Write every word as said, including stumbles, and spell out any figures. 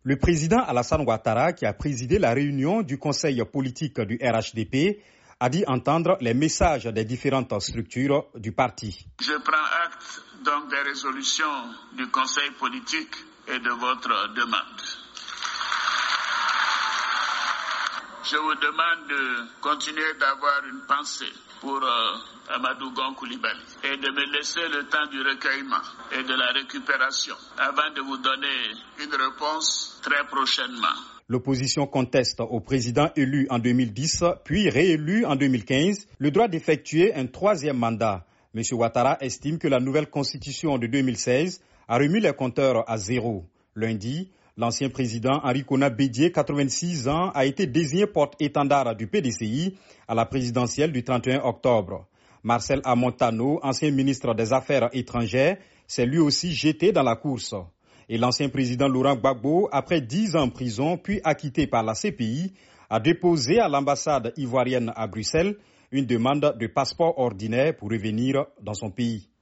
Le président Alassane Ouattara, qui a présidé la réunion du conseil politique du R H D P, a dit entendre les messages des différentes structures du parti. Je prends acte donc des résolutions du conseil politique et de votre demande. Je vous demande de continuer d'avoir une pensée pour euh, Amadou Gon Coulibaly et de me laisser le temps du recueillement et de la récupération avant de vous donner une réponse très prochainement. L'opposition conteste au président élu en deux mille dix, puis réélu en deux mille quinze, le droit d'effectuer un troisième mandat. M. Ouattara estime que la nouvelle constitution de deux mille seize a remis les compteurs à zéro. Lundi, l'ancien président Henri Konan Bédié, quatre-vingt-six ans, a été désigné porte-étendard du P D C I à la présidentielle du trente et un octobre. Marcel Amontano, ancien ministre des Affaires étrangères, s'est lui aussi jeté dans la course. Et l'ancien président Laurent Gbagbo, après dix ans en prison puis acquitté par la C P I, a déposé à l'ambassade ivoirienne à Bruxelles une demande de passeport ordinaire pour revenir dans son pays.